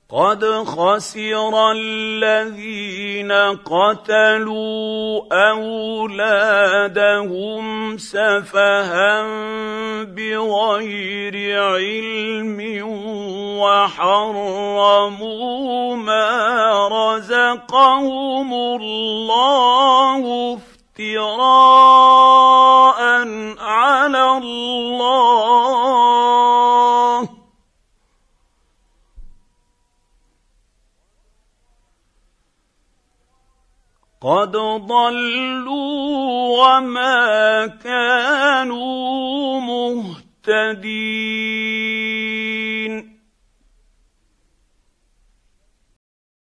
قد خسر الذين قتلوا أولادهم سفها بغير علم وحرموا ما رزقهم الله افتراء على الله قد ضلوا وما كانوا مهتدين.